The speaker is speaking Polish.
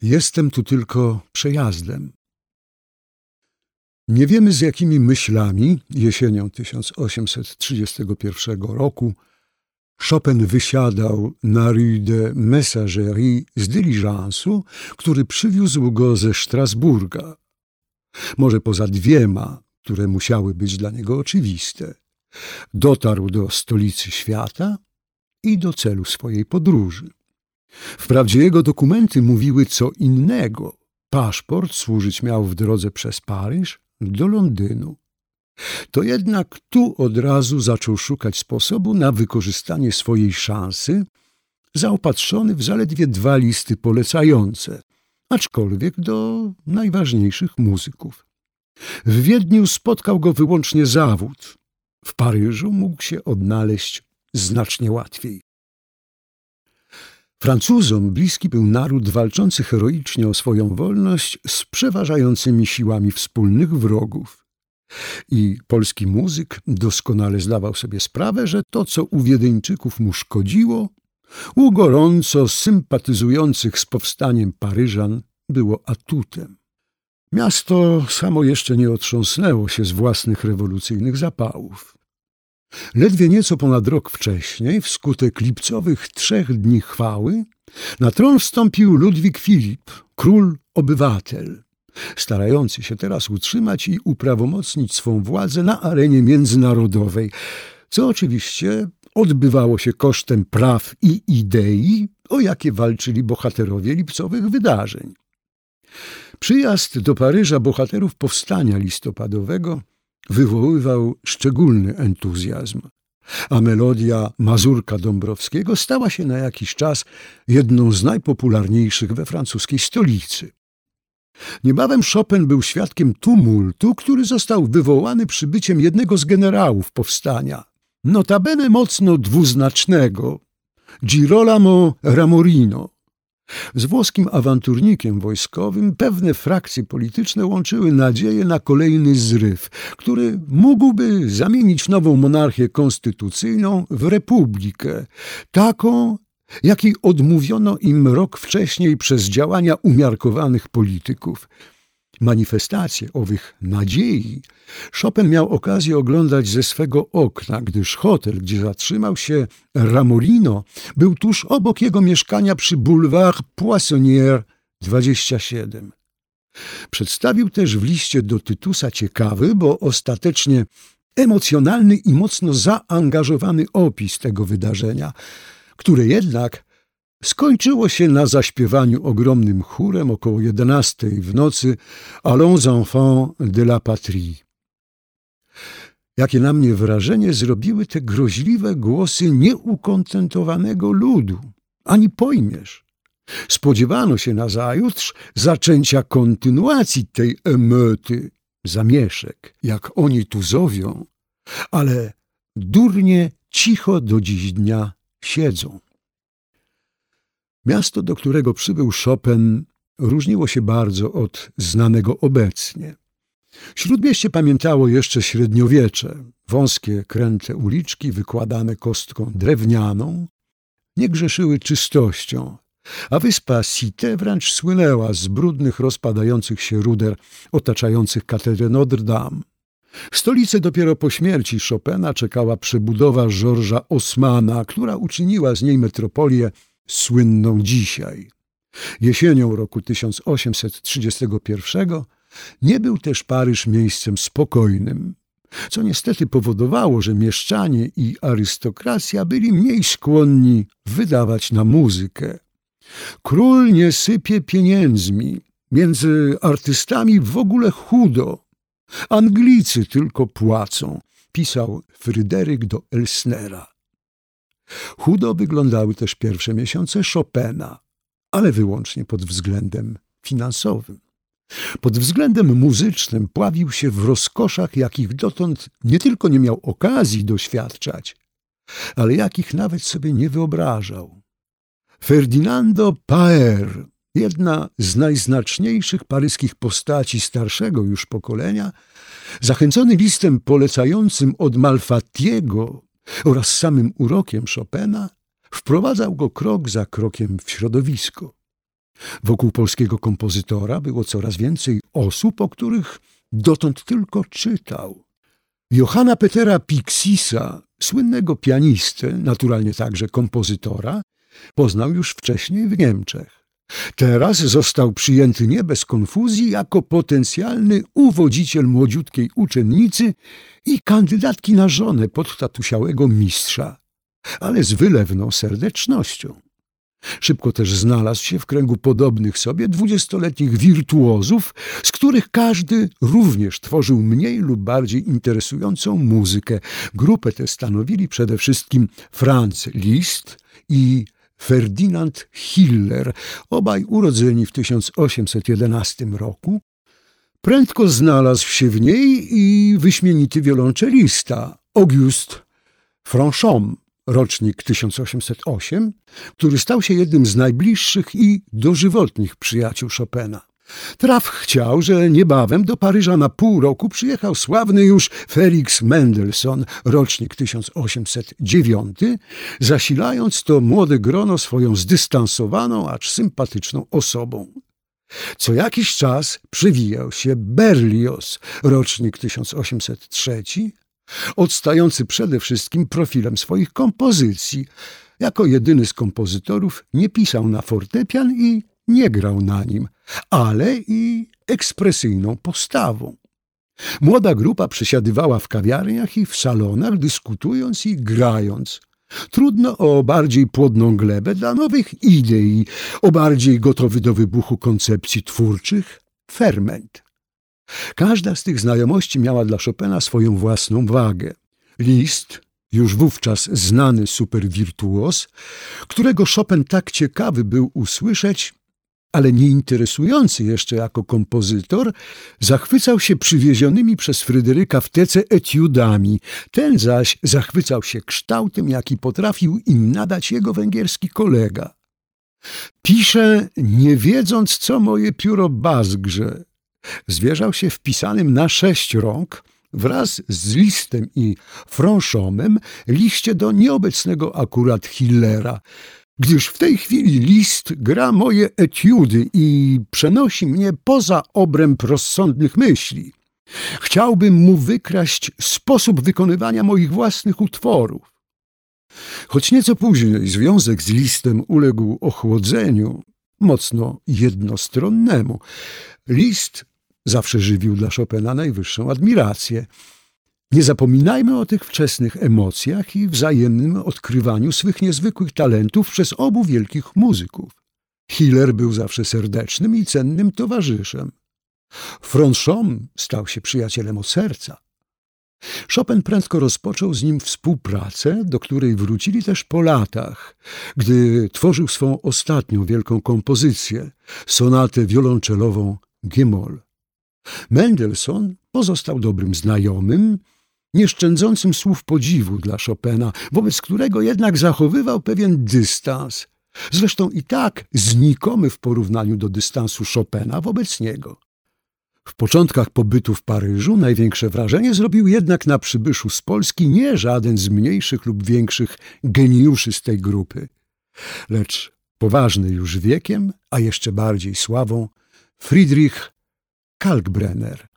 Jestem tu tylko przejazdem. Nie wiemy, z jakimi myślami jesienią 1831 roku Chopin wysiadał na Rue de Messagerie z dyliżansu, który przywiózł go ze Strasburga. Może poza dwiema, które musiały być dla niego oczywiste. Dotarł do stolicy świata i do celu swojej podróży. Wprawdzie jego dokumenty mówiły co innego. Paszport służyć miał w drodze przez Paryż do Londynu. To jednak tu od razu zaczął szukać sposobu na wykorzystanie swojej szansy, zaopatrzony w zaledwie 2 listy polecające, aczkolwiek do najważniejszych muzyków. W Wiedniu spotkał go wyłącznie zawód. W Paryżu mógł się odnaleźć znacznie łatwiej. Francuzom bliski był naród walczący heroicznie o swoją wolność z przeważającymi siłami wspólnych wrogów. I polski muzyk doskonale zdawał sobie sprawę, że to, co u Wiedeńczyków mu szkodziło, u gorąco sympatyzujących z powstaniem Paryżan było atutem. Miasto samo jeszcze nie otrząsnęło się z własnych rewolucyjnych zapałów. Ledwie nieco ponad rok wcześniej, wskutek lipcowych 3 dni chwały, na tron wstąpił Ludwik Filip, król obywatel, starający się teraz utrzymać i uprawomocnić swą władzę na arenie międzynarodowej, co oczywiście odbywało się kosztem praw i idei, o jakie walczyli bohaterowie lipcowych wydarzeń. Przyjazd do Paryża bohaterów powstania listopadowego wywoływał szczególny entuzjazm, a melodia Mazurka Dąbrowskiego stała się na jakiś czas jedną z najpopularniejszych we francuskiej stolicy. Niebawem Chopin był świadkiem tumultu, który został wywołany przybyciem jednego z generałów powstania, notabene mocno dwuznacznego, Girolamo Ramorino. Z włoskim awanturnikiem wojskowym pewne frakcje polityczne łączyły nadzieję na kolejny zryw, który mógłby zamienić nową monarchię konstytucyjną w republikę, taką, jakiej odmówiono im rok wcześniej przez działania umiarkowanych polityków. Manifestacje owych nadziei Chopin miał okazję oglądać ze swego okna, gdyż hotel, gdzie zatrzymał się Ramorino, był tuż obok jego mieszkania przy Boulevard Poissonnière 27. Przedstawił też w liście do Tytusa ciekawy, bo ostatecznie emocjonalny i mocno zaangażowany opis tego wydarzenia, które jednak skończyło się na zaśpiewaniu ogromnym chórem około 11 w nocy Allons enfants de la patrie. Jakie na mnie wrażenie zrobiły te groźliwe głosy nieukontentowanego ludu. Ani pojmiesz. Spodziewano się nazajutrz zaczęcia kontynuacji tej emeuty, zamieszek, jak oni tu zowią, ale durnie cicho do dziś dnia siedzą. Miasto, do którego przybył Chopin, różniło się bardzo od znanego obecnie. Śródmieście pamiętało jeszcze średniowiecze, wąskie, kręte uliczki wykładane kostką drewnianą, nie grzeszyły czystością, a wyspa Cité wręcz słynęła z brudnych, rozpadających się ruder otaczających katedrę Notre Dame. Stolicę dopiero po śmierci Chopina czekała przebudowa Georgesa Haussmanna, która uczyniła z niej metropolię słynną dzisiaj. Jesienią roku 1831 nie był też Paryż miejscem spokojnym, co niestety powodowało, że mieszczanie i arystokracja byli mniej skłonni wydawać na muzykę. Król nie sypie pieniędzmi, między artystami w ogóle chudo. Anglicy tylko płacą, pisał Fryderyk do Elsnera. Chudo wyglądały też pierwsze miesiące Chopina, ale wyłącznie pod względem finansowym. Pod względem muzycznym pławił się w rozkoszach, jakich dotąd nie tylko nie miał okazji doświadczać, ale jakich nawet sobie nie wyobrażał. Ferdinando Paër, jedna z najznaczniejszych paryskich postaci starszego już pokolenia, zachęcony listem polecającym od Malfatiego oraz samym urokiem Chopina, wprowadzał go krok za krokiem w środowisko. Wokół polskiego kompozytora było coraz więcej osób, o których dotąd tylko czytał. Johanna Petera Pixisa, słynnego pianistę, naturalnie także kompozytora, poznał już wcześniej w Niemczech. Teraz został przyjęty nie bez konfuzji jako potencjalny uwodziciel młodziutkiej uczennicy i kandydatki na żonę podtatusiałego mistrza, ale z wylewną serdecznością. Szybko też znalazł się w kręgu podobnych sobie 20-letnich wirtuozów, z których każdy również tworzył mniej lub bardziej interesującą muzykę. Grupę tę stanowili przede wszystkim Franz Liszt i Ferdinand Hiller, obaj urodzeni w 1811 roku. Prędko znalazł się w niej i wyśmienity wiolonczelista Auguste Franchomme, rocznik 1808, który stał się jednym z najbliższych i dożywotnich przyjaciół Chopina. Traf chciał, że niebawem do Paryża na pół roku przyjechał sławny już Felix Mendelssohn, rocznik 1809, zasilając to młode grono swoją zdystansowaną, acz sympatyczną osobą. Co jakiś czas przywijał się Berlioz, rocznik 1803, odstający przede wszystkim profilem swoich kompozycji. Jako jedyny z kompozytorów nie pisał na fortepian i nie grał na nim, ale i ekspresyjną postawą. Młoda grupa przesiadywała w kawiarniach i w salonach, dyskutując i grając. Trudno o bardziej płodną glebę dla nowych idei, o bardziej gotowy do wybuchu koncepcji twórczych ferment. Każda z tych znajomości miała dla Chopina swoją własną wagę. Liszt, już wówczas znany superwirtuos, którego Chopin tak ciekawy był usłyszeć, ale nie interesujący jeszcze jako kompozytor, zachwycał się przywiezionymi przez Fryderyka w tece etiudami. Ten zaś zachwycał się kształtem, jaki potrafił im nadać jego węgierski kolega. Pisze, nie wiedząc, co moje pióro bazgrze. Zwierzał się wpisanym na 6 rąk wraz z Lisztem i Franchommem liście do nieobecnego akurat Hillera, gdyż w tej chwili Liszt gra moje etiudy i przenosi mnie poza obręb rozsądnych myśli. Chciałbym mu wykraść sposób wykonywania moich własnych utworów. Choć nieco później związek z Lisztem uległ ochłodzeniu, mocno jednostronnemu. Liszt zawsze żywił dla Chopina najwyższą admirację. Nie zapominajmy o tych wczesnych emocjach i wzajemnym odkrywaniu swych niezwykłych talentów przez obu wielkich muzyków. Hiller był zawsze serdecznym i cennym towarzyszem. Franchomme stał się przyjacielem od serca. Chopin prędko rozpoczął z nim współpracę, do której wrócili też po latach, gdy tworzył swą ostatnią wielką kompozycję, sonatę wiolonczelową G-moll. Mendelssohn pozostał dobrym znajomym, nie szczędzącym słów podziwu dla Chopina, wobec którego jednak zachowywał pewien dystans, zresztą i tak znikomy w porównaniu do dystansu Chopina wobec niego. W początkach pobytu w Paryżu największe wrażenie zrobił jednak na przybyszu z Polski nie żaden z mniejszych lub większych geniuszy z tej grupy, lecz poważny już wiekiem, a jeszcze bardziej sławą, Friedrich Kalkbrenner.